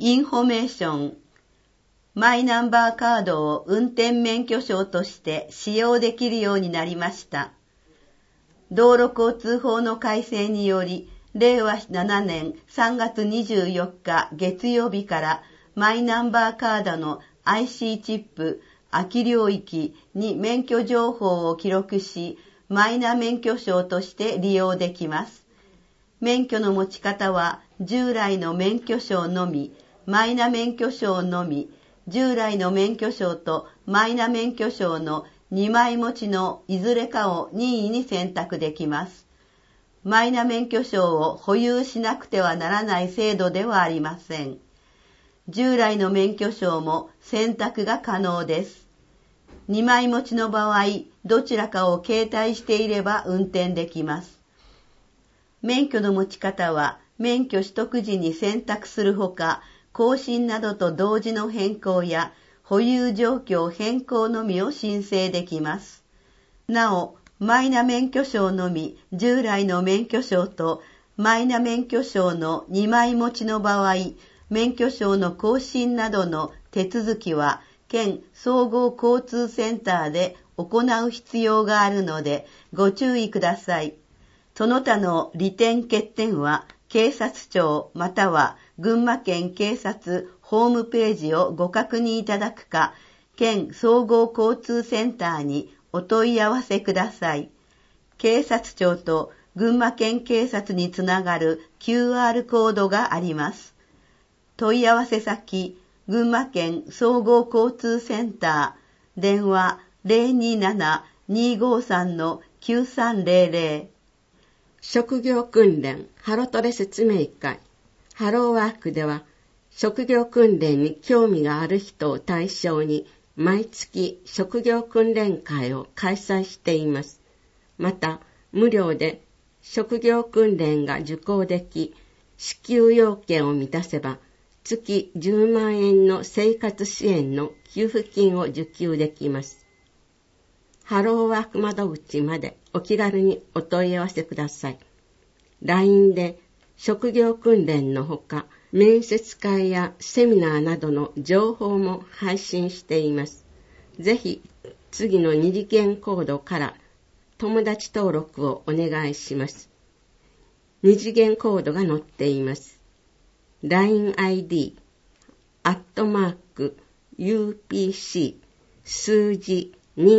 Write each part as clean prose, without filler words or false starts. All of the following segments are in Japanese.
インフォメーション。マイナンバーカードを運転免許証として使用できるようになりました。道路交通法の改正により、令和7年3月24日月曜日からマイナンバーカードの IC チップ、空き領域に免許情報を記録し、マイナ免許証として利用できます。免許の持ち方は従来の免許証のみ、マイナ免許証のみ、従来の免許証とマイナ免許証の2枚持ちのいずれかを任意に選択できます。マイナ免許証を保有しなくてはならない制度ではありません。従来の免許証も選択が可能です。2枚持ちの場合、どちらかを携帯していれば運転できます。免許の持ち方は免許取得時に選択するほか、更新などと同時の変更や保有状況変更のみを申請できます。なお、マイナ免許証のみ従来の免許証とマイナ免許証の2枚持ちの場合、免許証の更新などの手続きは県総合交通センターで行う必要があるのでご注意ください。その他の利点欠点は警察庁または群馬県警察ホームページをご確認いただくか、県総合交通センターにお問い合わせください。警察庁と群馬県警察につながる QR コードがあります。問い合わせ先、群馬県総合交通センター、電話 027-253-9300。 職業訓練ハロトレ説明会ハローワークでは、職業訓練に興味がある人を対象に毎月職業訓練会を開催しています。また無料で職業訓練が受講でき、支給要件を満たせば月10万円の生活支援の給付金を受給できます。ハローワーク窓口までお気軽にお問い合わせください。LINE で職業訓練のほか、面接会やセミナーなどの情報も配信しています。ぜひ次の二次元コードから友達登録をお願いします。二次元コードが載っています。LINE ID @UPC 数字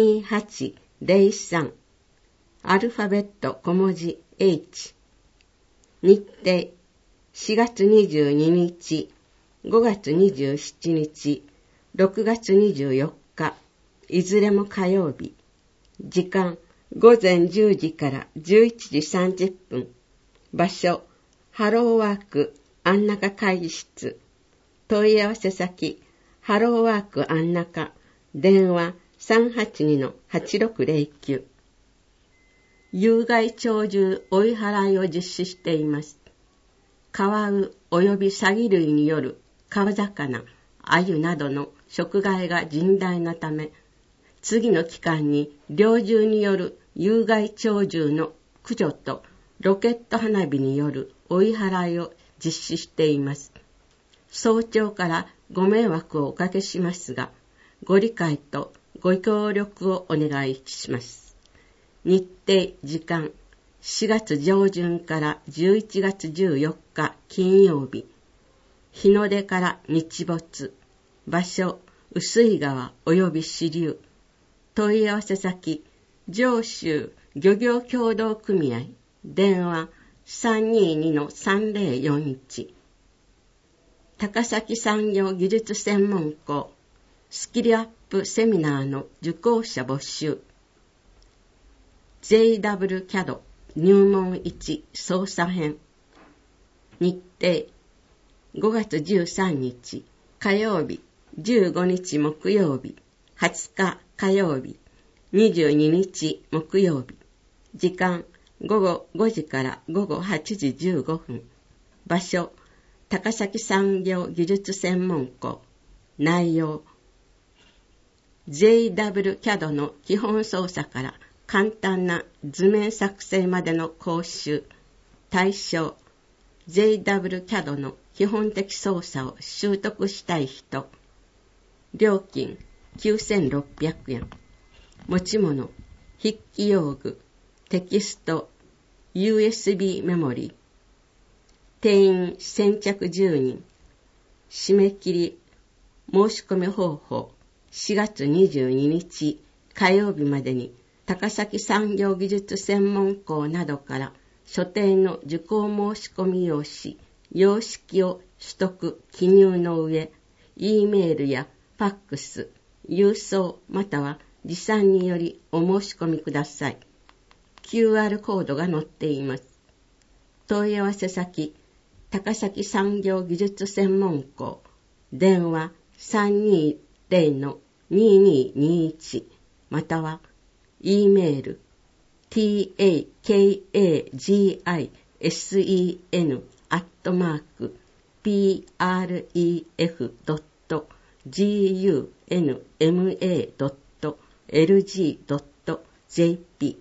2803アルファベット小文字 H。 日程4月22日、5月27日、6月24日、いずれも火曜日。時間午前10時から11時30分。場所ハローワーク安中会議室。問い合わせ先ハローワーク安中。電話382-8609。有害鳥獣追い払いを実施しています。カワウ及びサギ類による川魚、アユなどの食害が甚大なため、次の期間に猟銃による有害鳥獣の駆除とロケット花火による追い払いを実施しています。早朝からご迷惑をおかけしますが、ご理解とご協力をお願いします。日程時間4月上旬から11月14日金曜日。日の出から日没。場所碓井川及び支流。問い合わせ先上州漁業協同組合。電話322-3041。高崎産業技術専門校スキルアップセミナーの受講者募集。 JW CAD 入門1操作編。日程5月13日火曜日、15日木曜日、20日火曜日、22日木曜日。時間午後5時から午後8時15分。場所高崎産業技術専門校。内容JW CAD の基本操作から簡単な図面作成までの講習。対象 JWCAD の基本的操作を習得したい人。料金9600円。持ち物、筆記用具、テキスト、USB メモリー。定員先着10人。締め切り、申し込み方法、4月22日火曜日までに高崎産業技術専門校などから所定の受講申し込み用紙、様式を取得、記入の上、E メールやファックス、郵送または持参によりお申し込みください。QR コードが載っています。問い合わせ先、高崎産業技術専門校、電話 320-2221 または E メール takagisan@pref.gunma.lg.jp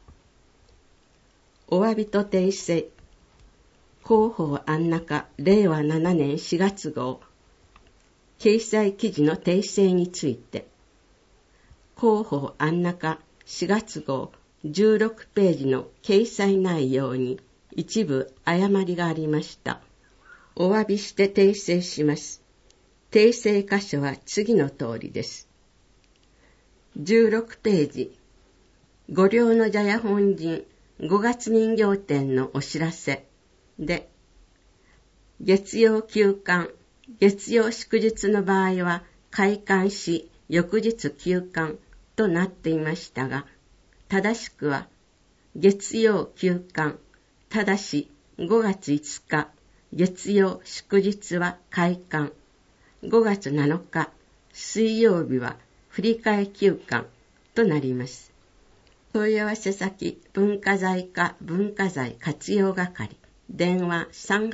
お詫びと訂正。広報安中令和7年4月号掲載記事の訂正について、広報安中4月号16ページの掲載内容に一部誤りがありました。お詫びして訂正します。訂正箇所は次の通りです。16ページ、ご両の茶屋本陣5月人形展のお知らせで、月曜休館、月曜祝日の場合は開館し翌日休館となっていましたが、正しくは月曜休館、ただし5月5日月曜祝日は開館、5月7日水曜日は振り替え休館となります。問い合わせ先、文化財課文化財活用係、電話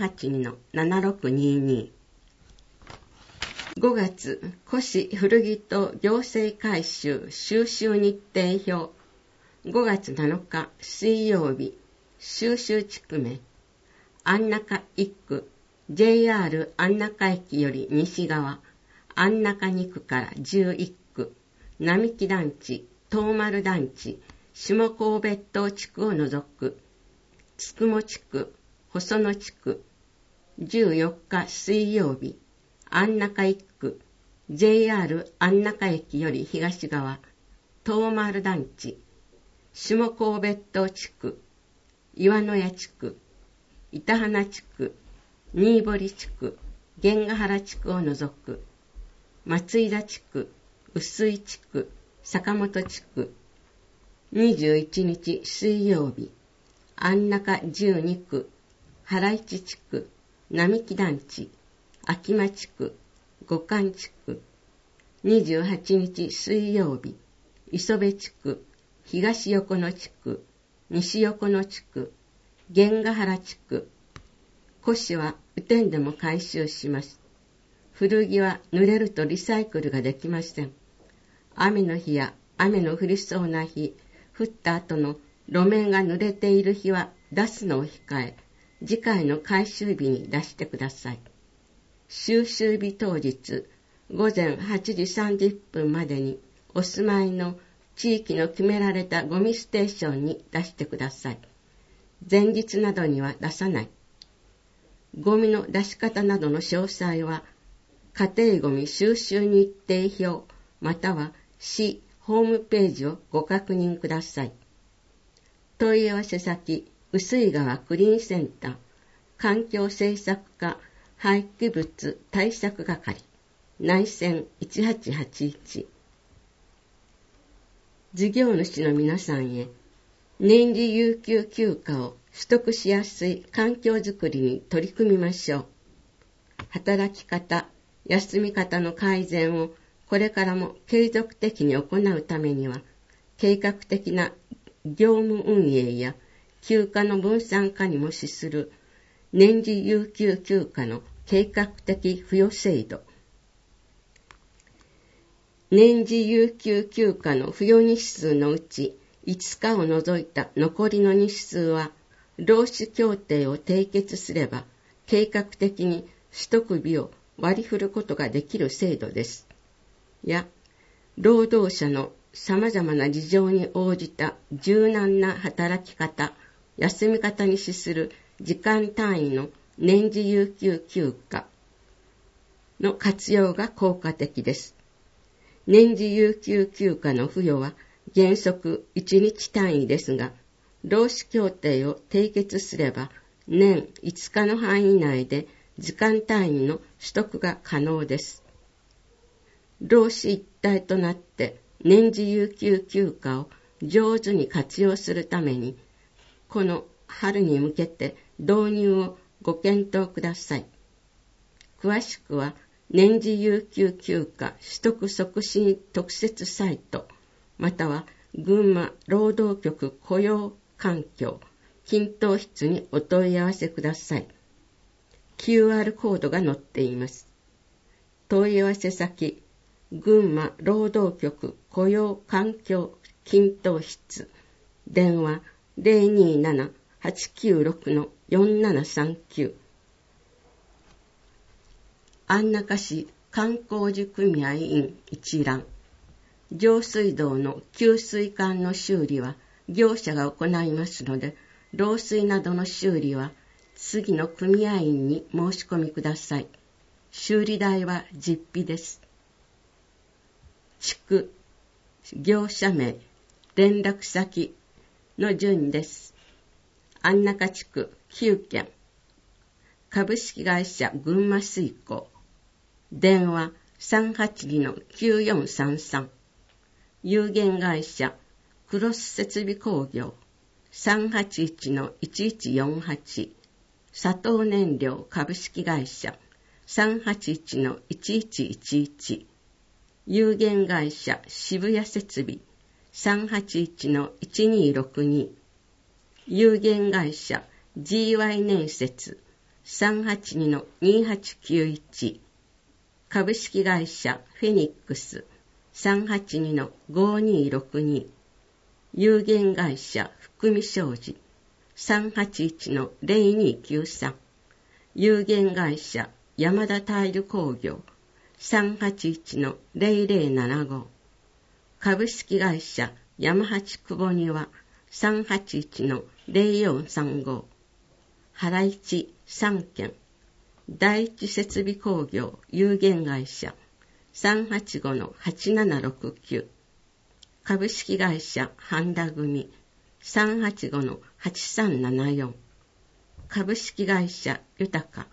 382-7622。5月、古紙古着と行政回収収集日程表。5月7日水曜日、収集地区名。安中1区、JR 安中駅より西側、安中2区から11区、並木団地、東丸団地、下神戸島地区を除く、つくも地区、細野地区、14日水曜日、安中1区、JR 安中駅より東側、東丸団地、下神戸島地区、岩野屋地区、板花地区、新堀地区、源ヶ原地区を除く、松井田地区、臼井地区、坂本地区、21日水曜日、安中12区、原市地区、並木団地、秋間地区、五関地区、28日水曜日、磯部地区、東横野地区、西横野地区、源ヶ原地区。古紙は雨天でも回収します。古着は濡れるとリサイクルができません。雨の日や雨の降りそうな日、降った後の路面が濡れている日は出すのを控え、次回の回収日に出してください。収集日当日、午前8時30分までにお住まいの地域の決められたゴミステーションに出してください。前日などには出さない。ゴミの出し方などの詳細は、家庭ゴミ収集日程表または市ホームページをご確認ください。問い合わせ先、臼井川クリーンセンター、環境政策課廃棄物対策係、内線1881。事業主の皆さんへ、年次有給休暇を取得しやすい環境づくりに取り組みましょう。働き方、休み方の改善をこれからも継続的に行うためには、計画的な業務運営や休暇の分散化にも資する年次有給休暇の計画的付与制度。年次有給休暇の付与日数のうち5日を除いた残りの日数は、労使協定を締結すれば計画的に取得日を割り振ることができる制度です。や、労働者の様々な事情に応じた柔軟な働き方、休み方に資する時間単位の年次有給休暇の活用が効果的です。年次有給休暇の付与は原則1日単位ですが、労使協定を締結すれば年5日の範囲内で時間単位の取得が可能です。労使一体となって年次有給休暇を上手に活用するために、この春に向けて導入をご検討ください。詳しくは年次有給休暇取得促進特設サイト、または群馬労働局雇用環境均等室にお問い合わせください。QR コードが載っています。問い合わせ先、群馬労働局雇用環境均等室、電話 027-896-4739。安中市観光樹組合員一覧。上水道の給水管の修理は業者が行いますので、漏水などの修理は次の組合員に申し込みください。修理代は実費です。地区、業者名、連絡先の順です。安中地区9件、株式会社群馬水工、電話 382-9433、有限会社クロス設備工業 381-1148、佐藤燃料株式会社 381-1111、有限会社渋谷設備 381-1262、有限会社 GY 年設 382-2891、株式会社フェニックス 382-5262、有限会社福見商事 381-0293、有限会社山田タイル工業 381-0075、株式会社山八久保庭 381-0435、原市3件、第一設備工業有限会社 385-8769、株式会社半田組 385-8374、株式会社豊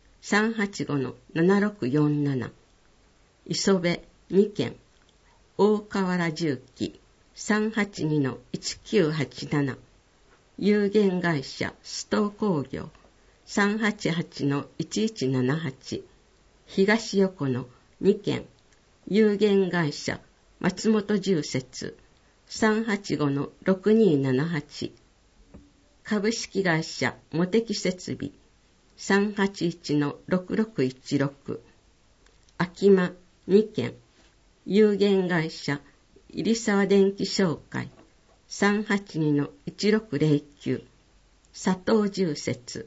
385-7647、磯部2件、大河原重機 382-1987、有限会社須藤工業 388-1178、東横の2件、有限会社松本重設 385-6278、株式会社茂木設備 381-6616、秋間2件、有限会社入沢電機商会 382-1609、佐藤重設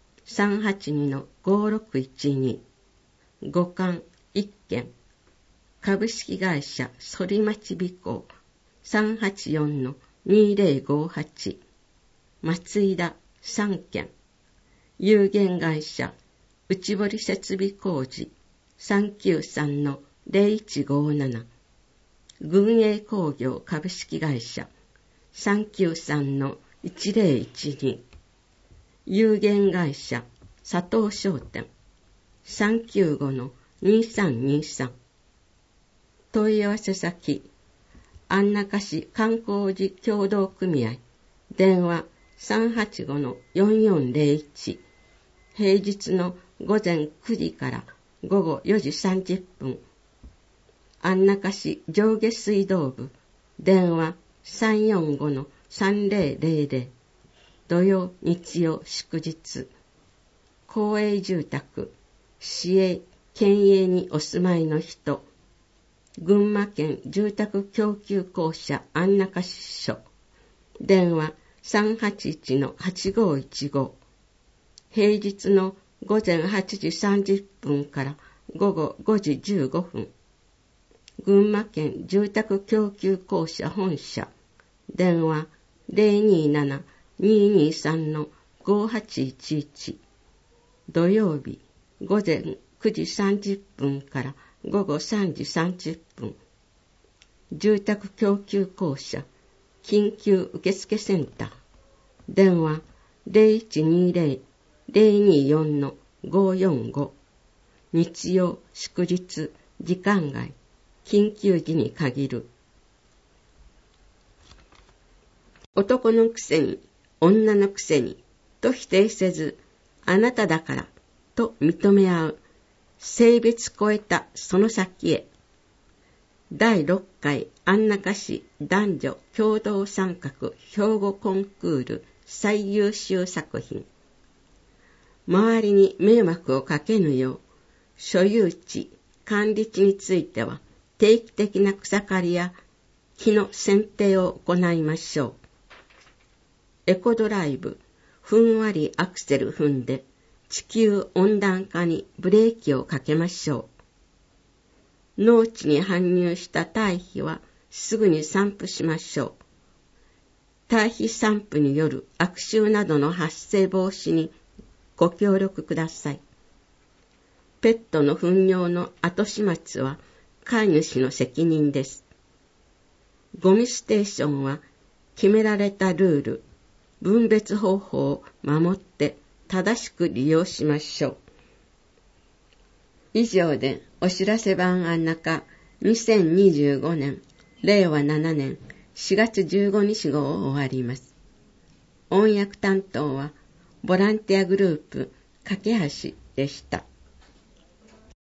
382-5612、五冠1件、株式会社反町美工 384-2058、松井田3件、有限会社内堀設備工事 393-0157、群栄工業株式会社 393-1012、有限会社佐藤商店 395-2323、問い合わせ先、安中市観光事協同組合、電話 385-4401、平日の午前9時から午後4時30分、安中市上下水道部、電話 345-3000、土曜日曜祝日、公営住宅、市営県営にお住まいの人、群馬県住宅供給公社安中支所、電話 381-8515、平日の午前8時30分から午後5時15分。群馬県住宅供給公社本社。電話 027-223-5811。土曜日午前9時30分から午後3時30分。住宅供給公社緊急受付センター。電話 0120-024-545。日曜、祝日、時間外、緊急時に限る。男のくせに、女のくせに、と否定せず、あなただから、と認め合う。性別超えたその先へ。第6回安中市男女共同参画兵庫コンクール最優秀作品。周りに迷惑をかけぬよう、所有地、管理地については定期的な草刈りや木の剪定を行いましょう。エコドライブ、ふんわりアクセル踏んで地球温暖化にブレーキをかけましょう。農地に搬入した堆肥はすぐに散布しましょう。堆肥散布による悪臭などの発生防止にご協力ください。ペットの糞尿の後始末は飼い主の責任です。ゴミステーションは決められたルール、分別方法を守って正しく利用しましょう。以上でお知らせ版安中2025年令和7年4月15日号を終わります。音訳担当はボランティアグループ架け橋でした。